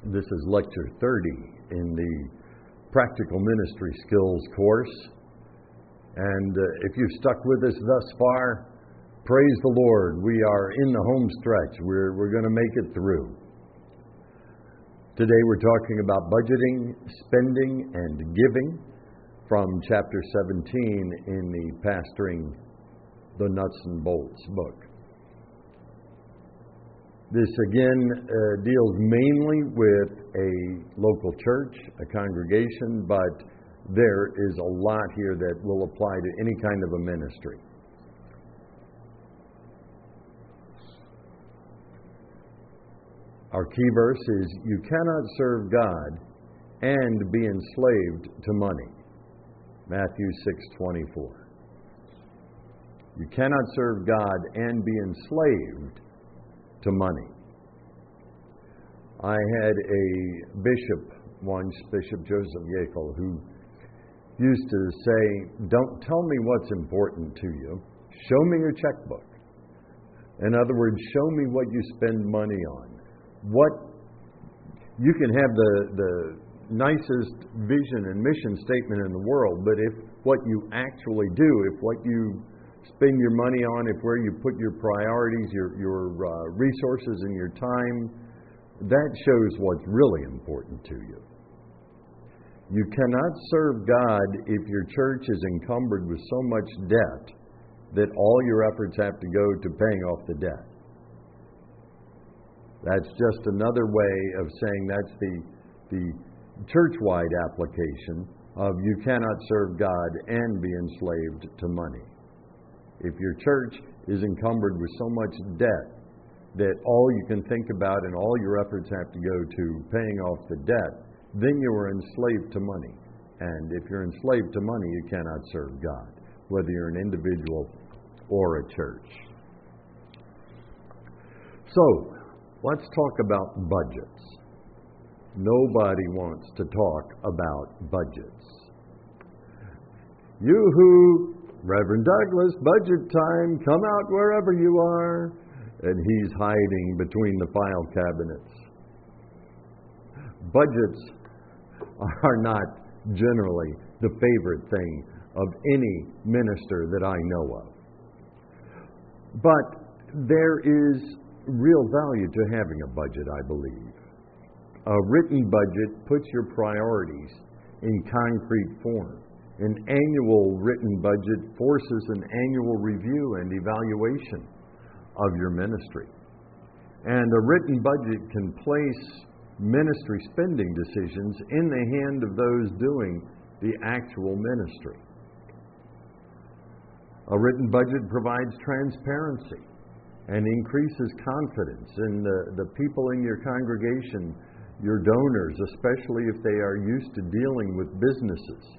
This is Lecture 30 in the Practical Ministry Skills course. And if you've stuck with us thus far, praise the Lord. We are in the home stretch. We're going to make it through. Today we're talking about budgeting, spending, and giving from chapter 17 in the Pastoring the Nuts and Bolts book. This again deals mainly with a local church, a congregation, but there is a lot here that will apply to any kind of a ministry. Our key verse is, "You cannot serve God and be enslaved to money." Matthew 6:24. You cannot serve God and be enslaved to money. I had a bishop once, Bishop Joseph Yackel, who used to say, "Don't tell me what's important to you. Show me your checkbook." In other words, show me what you spend money on. You can have the nicest vision and mission statement in the world, but if what you actually do, if what you spend your money on, if where you put your priorities, your resources and your time, that shows what's really important to you. You cannot serve God if your church is encumbered with so much debt that all your efforts have to go to paying off the debt. That's just another way of saying that's the church-wide application of you cannot serve God and be enslaved to money. If your church is encumbered with so much debt that all you can think about and all your efforts have to go to paying off the debt, then you are enslaved to money. And if you're enslaved to money, you cannot serve God, whether you're an individual or a church. So, let's talk about budgets. Nobody wants to talk about budgets. Yoo-hoo! Reverend Douglas, budget time, come out wherever you are. And he's hiding between the file cabinets. Budgets are not generally the favorite thing of any minister that I know of. But there is real value to having a budget, I believe. A written budget puts your priorities in concrete form. An annual written budget forces an annual review and evaluation of your ministry. And a written budget can place ministry spending decisions in the hand of those doing the actual ministry. A written budget provides transparency and increases confidence in the people in your congregation, your donors, especially if they are used to dealing with businesses.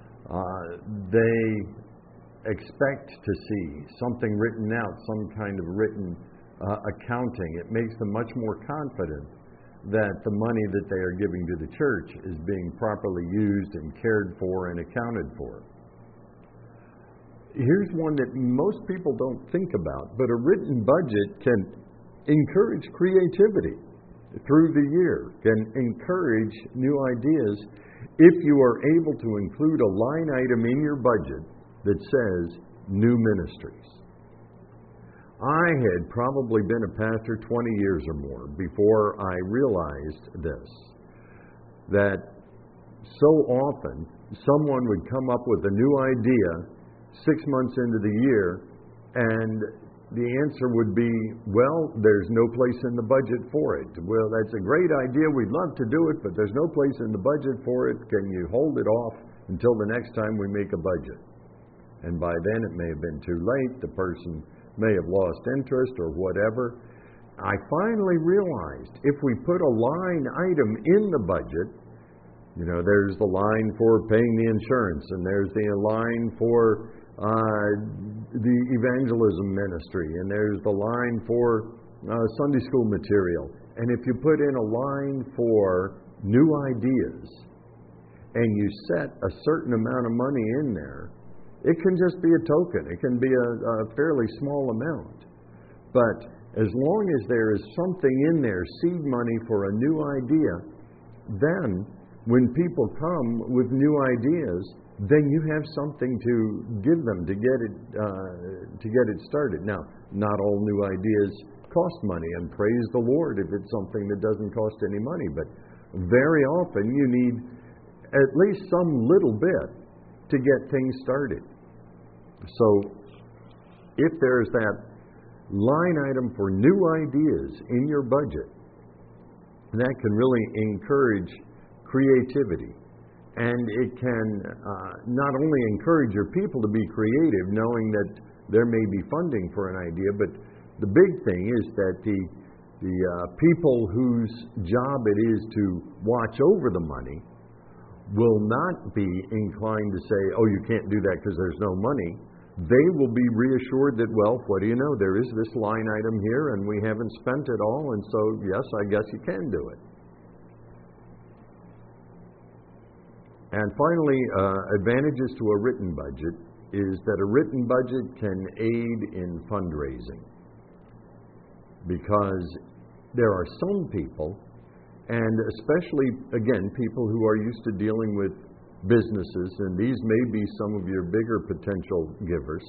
They expect to see something written out, some kind of written accounting. It makes them much more confident that the money that they are giving to the church is being properly used and cared for and accounted for. Here's one that most people don't think about, but a written budget can encourage creativity through the year, can encourage new ideas if you are able to include a line item in your budget that says new ministries. I had probably been a pastor 20 years or more before I realized this, that so often someone would come up with a new idea 6 months into the year, and the answer would be, well, there's no place in the budget for it. Well, that's a great idea. We'd love to do it, but there's no place in the budget for it. Can you hold it off until the next time we make a budget? And by then it may have been too late. The person may have lost interest or whatever. I finally realized if we put a line item in the budget, there's the line for paying the insurance, and there's the line for the evangelism ministry, and there's the line for Sunday school material. And if you put in a line for new ideas and you set a certain amount of money in there, it can just be a token. It can be a fairly small amount. But As long as there is something in there, seed money for a new idea, then when people come with new ideas, then you have something to give them to get it started. Now, not all new ideas cost money, and praise the Lord if it's something that doesn't cost any money, but very often you need at least some little bit to get things started. So if there's that line item for new ideas in your budget, that can really encourage creativity. And it can not only encourage your people to be creative, knowing that there may be funding for an idea, but the big thing is that the people whose job it is to watch over the money will not be inclined to say, oh, you can't do that because there's no money. They will be reassured that, well, what do you know? There is this line item here, and we haven't spent it all, and so, yes, I guess you can do it. And finally, advantages to a written budget is that a written budget can aid in fundraising, because there are some people, and especially, again, people who are used to dealing with businesses, and these may be some of your bigger potential givers,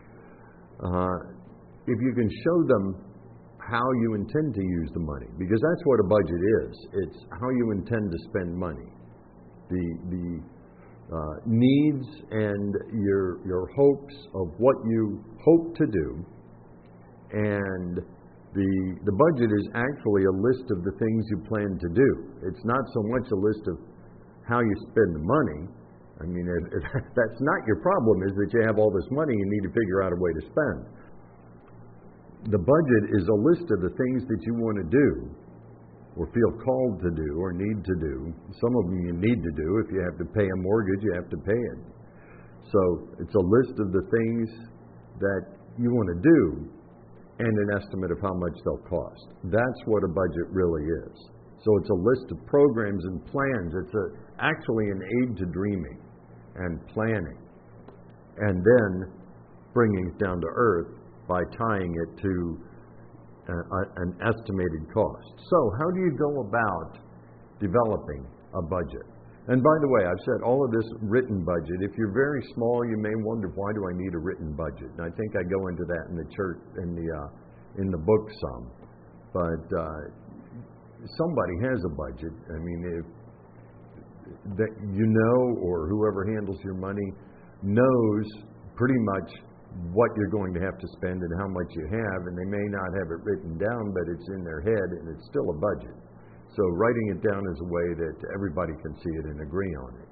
if you can show them how you intend to use the money, because that's what a budget is. It's how you intend to spend money. The needs and your hopes of what you hope to do, and the budget is actually a list of the things you plan to do. It's not so much a list of how you spend the money. I mean, if that's not your problem, is that you have all this money, you need to figure out a way to spend. The budget is a list of the things that you want to do, or feel called to do, or need to do. Some of them you need to do. If you have to pay a mortgage, you have to pay it. So it's a list of the things that you want to do, and an estimate of how much they'll cost. That's what a budget really is. So it's a list of programs and plans. It's actually an aid to dreaming and planning, and then bringing it down to earth by tying it to an estimated cost. So how do you go about developing a budget? And by the way, I've said all of this written budget. If you're very small, you may wonder, why do I need a written budget? And I think I go into that in the church, in the book some. But somebody has a budget. I mean, if that you know, or whoever handles your money knows pretty much what you're going to have to spend and how much you have, and they may not have it written down, but it's in their head and it's still a budget. So writing it down is a way that everybody can see it and agree on it.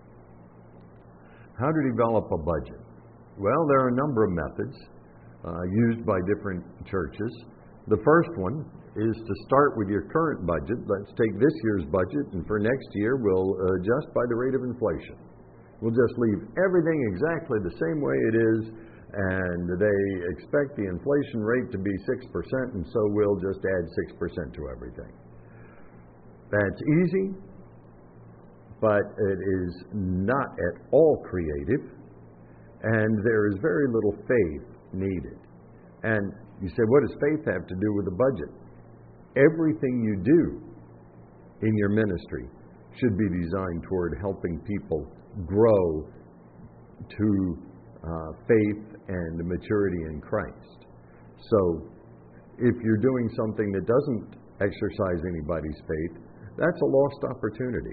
How to develop a budget? Well, there are a number of methods used by different churches. The first one is to start with your current budget. Let's take this year's budget, and for next year we'll adjust by the rate of inflation. We'll just leave everything exactly the same way it is, and they expect the inflation rate to be 6%, and so we'll just add 6% to everything. That's easy, but it is not at all creative, and there is very little faith needed. And you say, what does faith have to do with the budget? Everything you do in your ministry should be designed toward helping people grow to faith and maturity in Christ. So if you're doing something that doesn't exercise anybody's faith, that's a lost opportunity.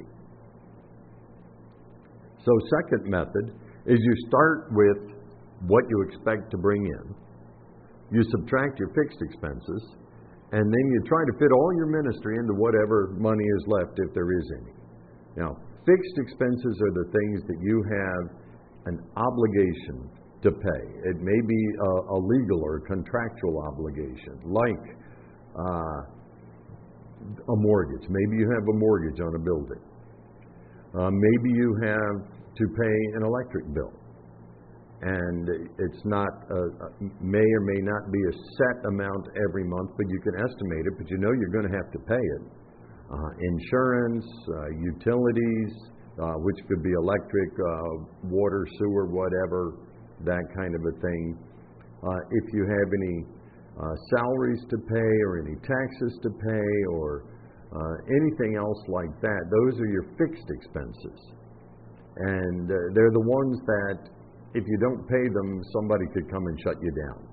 So second method is you start with what you expect to bring in. You subtract your fixed expenses, and then you try to fit all your ministry into whatever money is left, if there is any. Now, fixed expenses are the things that you have an obligation to pay. It may be a legal or contractual obligation, like a mortgage. Maybe you have a mortgage on a building. Maybe you have to pay an electric bill. And it's not, may or may not be a set amount every month, but you can estimate it, but you know you're going to have to pay it. Insurance, utilities, which could be electric, water, sewer, whatever, that kind of a thing. If you have any salaries to pay or any taxes to pay or anything else like that. Those are your fixed expenses. And they're the ones that if you don't pay them, somebody could come and shut you down.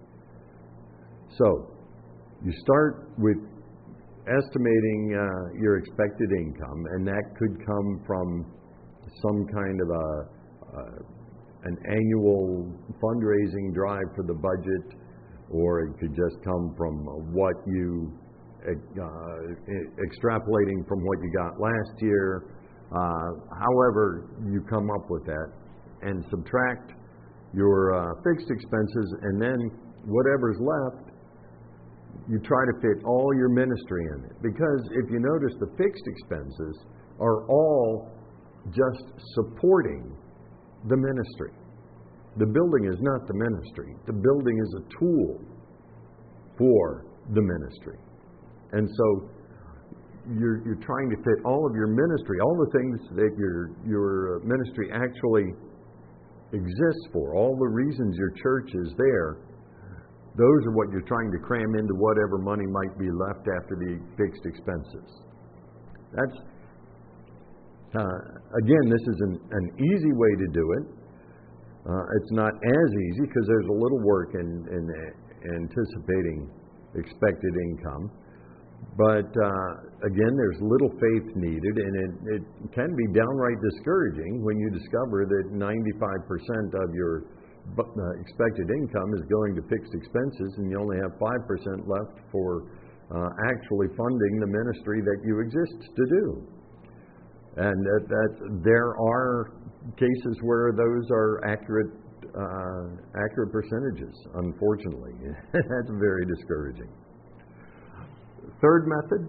So, you start with estimating your expected income, and that could come from some kind of an annual fundraising drive for the budget, or it could just come from what you extrapolating from what you got last year. However you come up with that, and subtract your fixed expenses, and then whatever's left, you try to fit all your ministry in it. Because if you notice, the fixed expenses are all just supporting the ministry. The building is not the ministry. The building is a tool for the ministry. And so you're trying to fit all of your ministry, all the things that your ministry actually exists for, all the reasons your church is there, those are what you're trying to cram into whatever money might be left after the fixed expenses. That's, again, this is an easy way to do it. It's not as easy because there's a little work in anticipating expected income. But again, there's little faith needed, and it can be downright discouraging when you discover that 95% of your expected income is going to fixed expenses, and you only have 5% left for actually funding the ministry that you exist to do. And that there are cases where those are accurate percentages, unfortunately. That's very discouraging. Third method,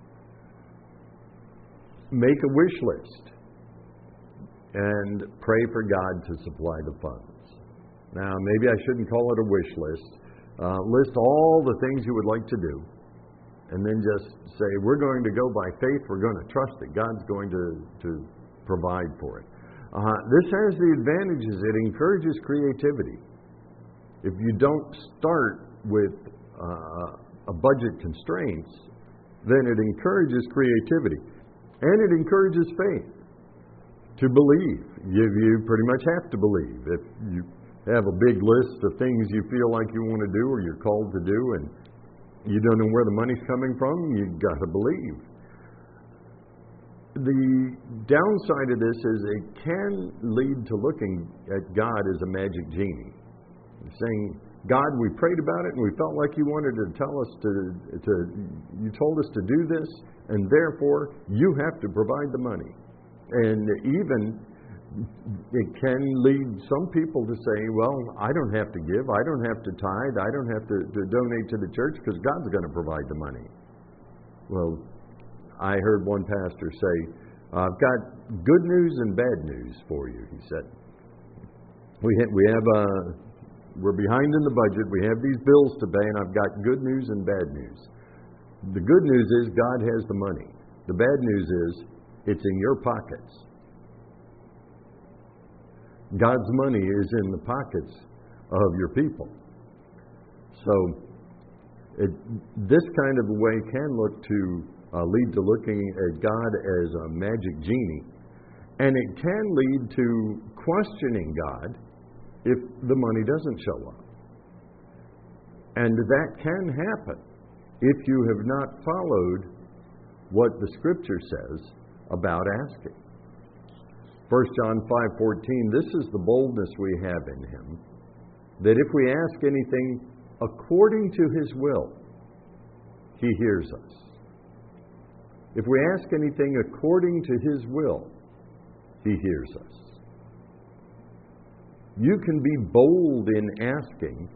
make a wish list and pray for God to supply the funds. Now, maybe I shouldn't call it a wish list. List all the things you would like to do, and then just say, we're going to go by faith. We're going to trust that God's going to provide for it. This has the advantages. It encourages creativity. If you don't start with a budget constraints, then it encourages creativity. And it encourages faith to believe. You pretty much have to believe. If you have a big list of things you feel like you want to do or you're called to do, and you don't know where the money's coming from, you've got to believe. The downside of this is it can lead to looking at God as a magic genie. Saying, God, we prayed about it and we felt like you wanted to tell us you told us to do this, and therefore you have to provide the money. And even it can lead some people to say, well, I don't have to give, I don't have to tithe, I don't have to donate to the church because God's going to provide the money. Well, I heard one pastor say, I've got good news and bad news for you, he said. We're behind in the budget, we have these bills to pay, and I've got good news and bad news. The good news is God has the money. The bad news is it's in your pockets. God's money is in the pockets of your people. So this kind of a way can lead to looking at God as a magic genie. And it can lead to questioning God if the money doesn't show up. And that can happen if you have not followed what the Scripture says about asking. 1 John 5:14, this is the boldness we have in Him, that if we ask anything according to His will, He hears us. If we ask anything according to His will, He hears us. You can be bold in asking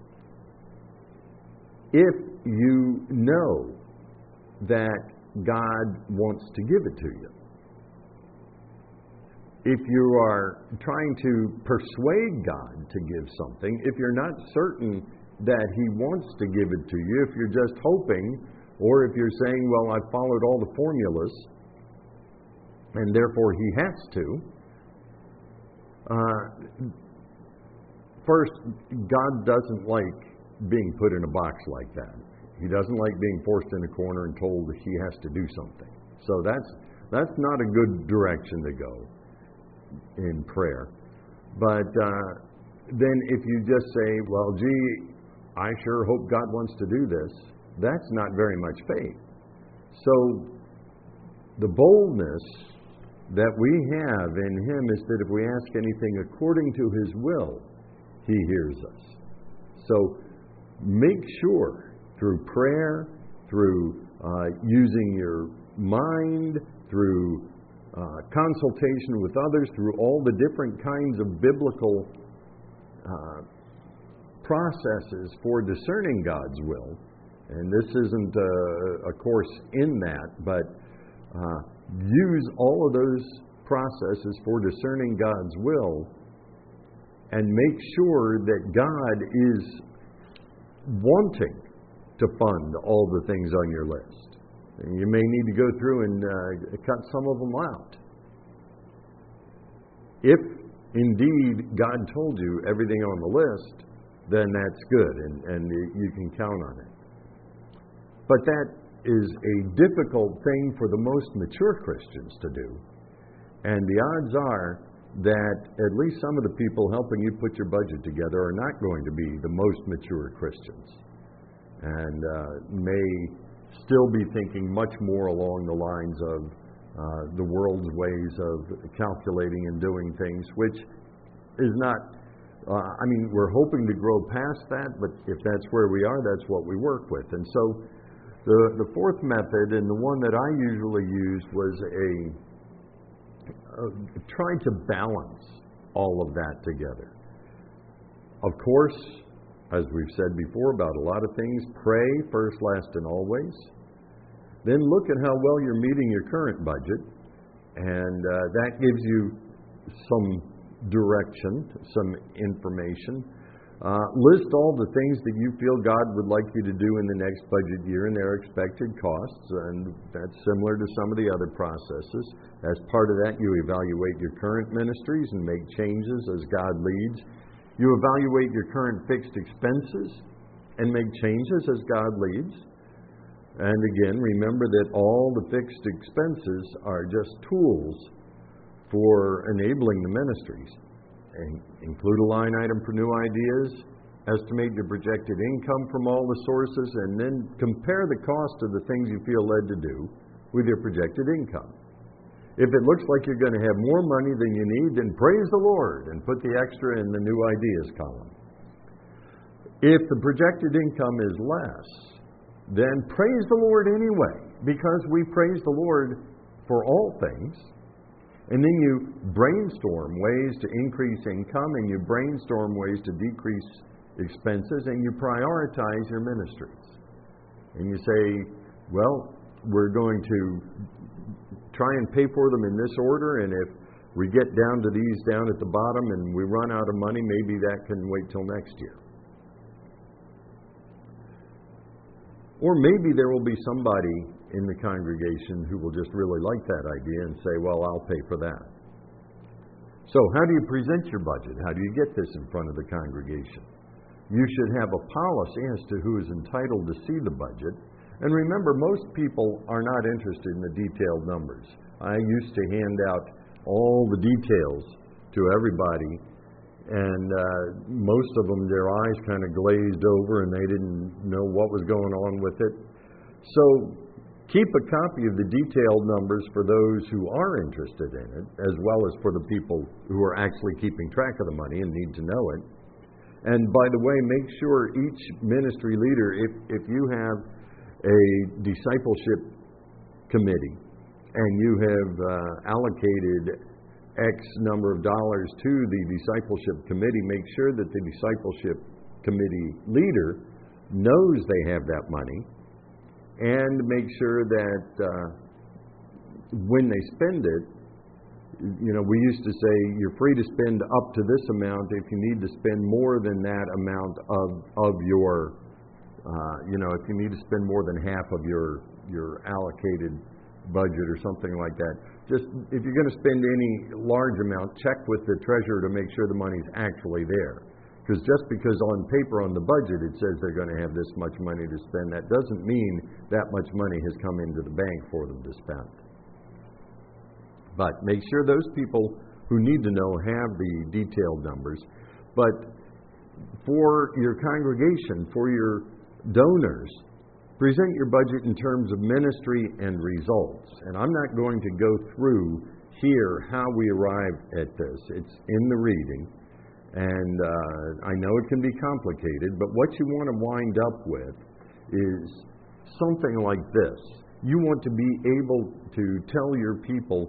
if you know that God wants to give it to you. If you are trying to persuade God to give something, if you're not certain that He wants to give it to you, if you're just hoping, or if you're saying, well, I've followed all the formulas, and therefore He has to, first, God doesn't like being put in a box like that. He doesn't like being forced in a corner and told that he has to do something. So that's not a good direction to go in prayer. But then if you just say, well, gee, I sure hope God wants to do this, that's not very much faith. So the boldness that we have in Him is that if we ask anything according to His will, He hears us. So make sure through prayer, through using your mind, through consultation with others, through all the different kinds of biblical processes for discerning God's will. And this isn't a course in that, but use all of those processes for discerning God's will and make sure that God is wanting to fund all the things on your list. And you may need to go through and cut some of them out. If indeed God told you everything on the list, then that's good and you can count on it. But that is a difficult thing for the most mature Christians to do. And the odds are that at least some of the people helping you put your budget together are not going to be the most mature Christians and may still be thinking much more along the lines of the world's ways of calculating and doing things, which is not, we're hoping to grow past that, but if that's where we are, that's what we work with. And so the fourth method, and the one that I usually used, was trying to balance all of that together. Of course, as we've said before about a lot of things, pray first, last, and always. Then look at how well you're meeting your current budget, and that gives you some direction, some information. List all the things that you feel God would like you to do in the next budget year and their expected costs, and that's similar to some of the other processes. As part of that, you evaluate your current ministries and make changes as God leads. You evaluate your current fixed expenses and make changes as God leads. And again, remember that all the fixed expenses are just tools for enabling the ministries. And include a line item for new ideas, estimate your projected income from all the sources, and then compare the cost of the things you feel led to do with your projected income. If it looks like you're going to have more money than you need, then praise the Lord and put the extra in the new ideas column. If the projected income is less, then praise the Lord anyway, because we praise the Lord for all things. And then you brainstorm ways to increase income, and you brainstorm ways to decrease expenses, and you prioritize your ministries. And you say, well, we're going to try and pay for them in this order, and if we get down to these down at the bottom and we run out of money, maybe that can wait till next year. Or maybe there will be somebody in the congregation who will just really like that idea and say, well, I'll pay for that. So how do you present your budget? How do you get this in front of the congregation? You should have a policy as to who is entitled to see the budget. And remember, most people are not interested in the detailed numbers. I used to hand out all the details to everybody, and most of them, their eyes kind of glazed over and they didn't know what was going on with it. So keep a copy of the detailed numbers for those who are interested in it, as well as for the people who are actually keeping track of the money and need to know it. And by the way, make sure each ministry leader, if you have a discipleship committee and you have allocated X number of dollars to the discipleship committee, make sure that the discipleship committee leader knows they have that money, and make sure that when they spend it, we used to say you're free to spend up to this amount. If you need to spend more than that amount of your, if you need to spend more than half of your allocated budget or something like that, just if you're going to spend any large amount, check with the treasurer to make sure the money's actually there. Because just because on paper on the budget it says they're going to have this much money to spend, that doesn't mean that much money has come into the bank for them to spend. But make sure those people who need to know have the detailed numbers. But for your congregation, for your donors, present your budget in terms of ministry and results. And I'm not going to go through here how we arrived at this. It's in the reading. And I know it can be complicated, but what you want to wind up with is something like this. You want to be able to tell your people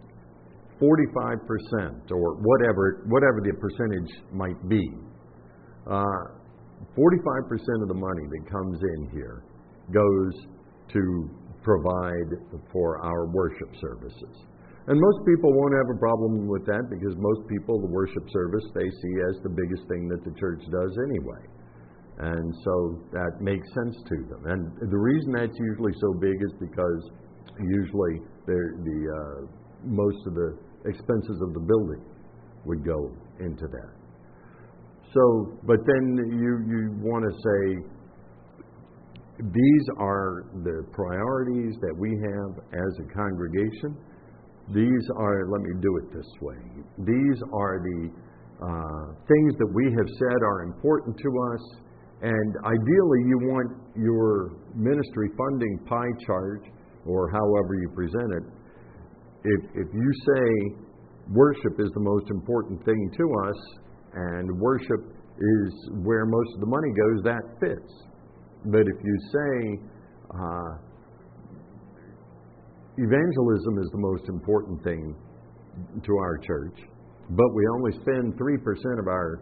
45% or whatever the percentage might be. 45% of the money that comes in here goes to provide for our worship services. And most people won't have a problem with that because most people, the worship service, they see as the biggest thing that the church does anyway. And so that makes sense to them. And the reason that's usually so big is because usually most of the expenses of the building would go into that. So, but then you want to say, these are the priorities that we have as a congregation. These are, let me do it this way, these are the things that we have said are important to us, and ideally you want your ministry funding pie chart, or however you present it. If you say worship is the most important thing to us, and worship is where most of the money goes, that fits. But if you say evangelism is the most important thing to our church, but we only spend 3% of our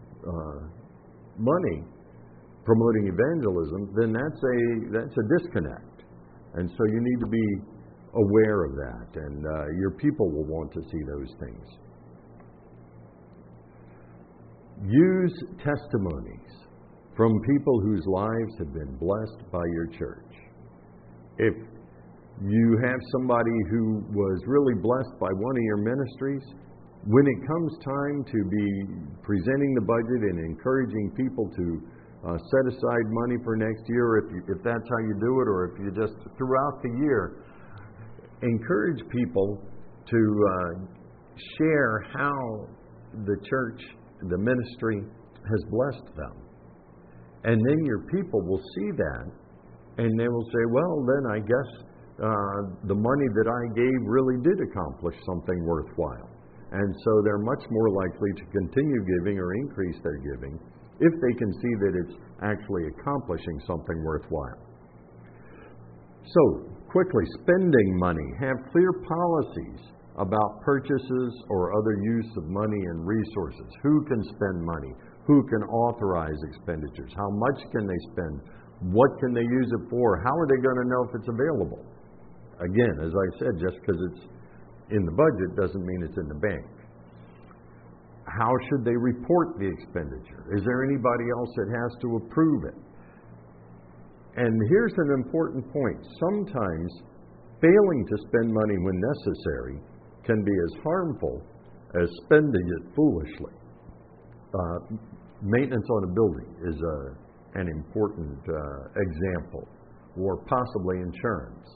money promoting evangelism, then that's a disconnect. And so you need to be aware of that, and your people will want to see those things. Use testimonies from people whose lives have been blessed by your church. If you have somebody who was really blessed by one of your ministries, when it comes time to be presenting the budget and encouraging people to set aside money for next year, if that's how you do it, or if you just throughout the year, encourage people to share how the church, the ministry, has blessed them. And then your people will see that, and they will say, well, then I guess the money that I gave really did accomplish something worthwhile. And so they're much more likely to continue giving or increase their giving if they can see that it's actually accomplishing something worthwhile. So, quickly, spending money. Have clear policies about purchases or other use of money and resources. Who can spend money? Who can authorize expenditures? How much can they spend? What can they use it for? How are they going to know if it's available? Again, as I said, just because it's in the budget doesn't mean it's in the bank. How should they report the expenditure? Is there anybody else that has to approve it? And here's an important point. Sometimes failing to spend money when necessary can be as harmful as spending it foolishly. Maintenance on a building is an important example, or possibly insurance.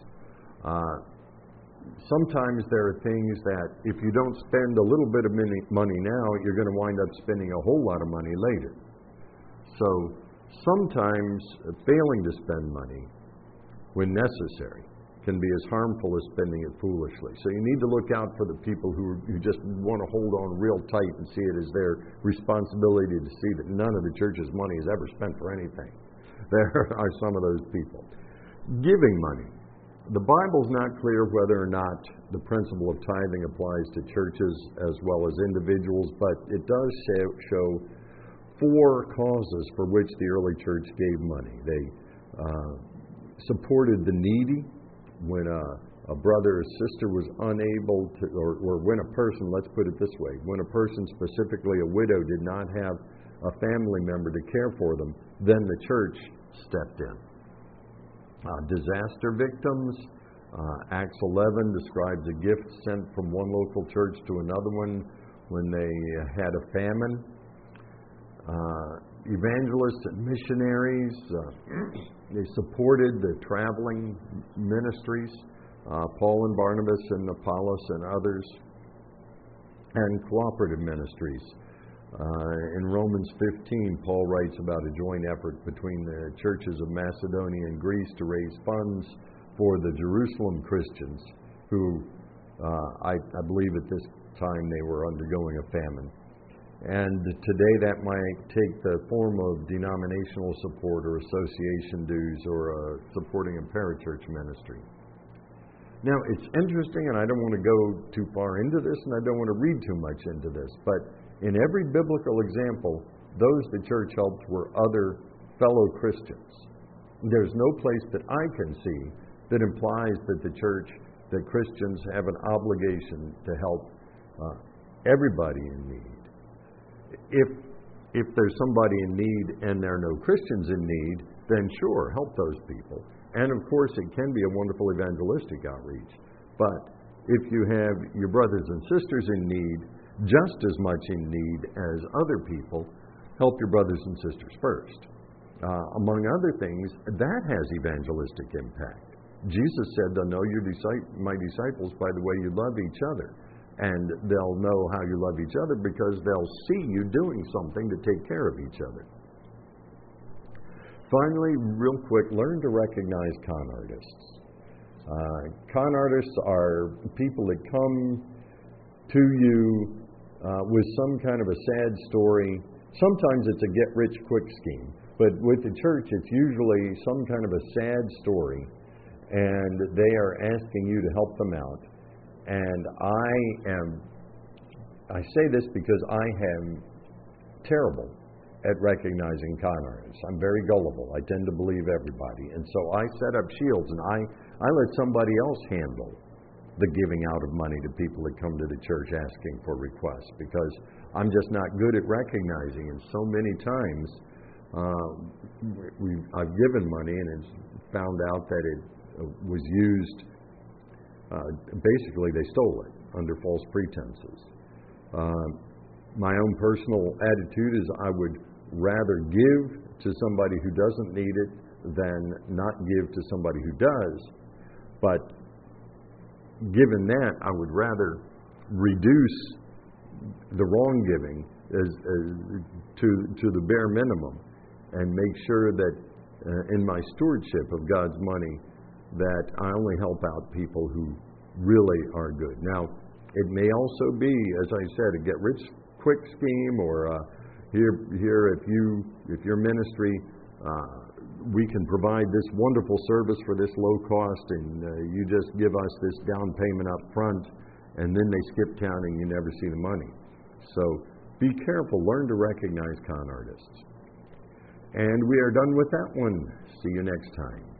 Sometimes there are things that if you don't spend a little bit of money now, you're going to wind up spending a whole lot of money later. So sometimes failing to spend money when necessary can be as harmful as spending it foolishly. So you need to look out for the people who just want to hold on real tight and see it as their responsibility to see that none of the church's money is ever spent for anything. There are some of those people. Giving money. The Bible's not clear whether or not the principle of tithing applies to churches as well as individuals, but it does show 4 causes for which the early church gave money. They supported the needy when a brother or sister was unable to, or when a person, let's put it this way, when a person, specifically a widow, did not have a family member to care for them, then the church stepped in. Disaster victims. Acts 11 describes a gift sent from one local church to another one when they had a famine. evangelists and missionaries. They supported the traveling ministries, Paul and Barnabas and Apollos and others, and cooperative ministries. In Romans 15, Paul writes about a joint effort between the churches of Macedonia and Greece to raise funds for the Jerusalem Christians who, I believe at this time, they were undergoing a famine. And today that might take the form of denominational support or association dues or supporting a parachurch ministry. Now, it's interesting, and I don't want to go too far into this, and I don't want to read too much into this, but in every biblical example, those the church helped were other fellow Christians. There's no place that I can see that implies that that Christians have an obligation to help everybody in need. If there's somebody in need and there are no Christians in need, then sure, help those people. And of course, it can be a wonderful evangelistic outreach. But if you have your brothers and sisters in need, just as much in need as other people, help your brothers and sisters first. Among other things, that has evangelistic impact. Jesus said, "They'll know my disciples by the way you love each other." And they'll know how you love each other because they'll see you doing something to take care of each other. Finally, real quick, learn to recognize con artists. Con artists are people that come to you with some kind of a sad story. Sometimes it's a get-rich-quick scheme, but with the church, it's usually some kind of a sad story, and they are asking you to help them out. And I say this because I am terrible at recognizing con artists. I'm very gullible. I tend to believe everybody. And so I set up shields, and I let somebody else handle the giving out of money to people that come to the church asking for requests, because I'm just not good at recognizing. And so many times I've given money and it's found out that it was used. Basically, they stole it under false pretenses. My own personal attitude is I would rather give to somebody who doesn't need it than not give to somebody who does. But given that, I would rather reduce the wronggiving to the bare minimum and make sure that in my stewardship of God's money that I only help out people who really are good. Now, it may also be, as I said, a get-rich-quick scheme, or here if your ministry, we can provide this wonderful service for this low cost, and you just give us this down payment up front, and then they skip town and you never see the money. So be careful. Learn to recognize con artists. And we are done with that one. See you next time.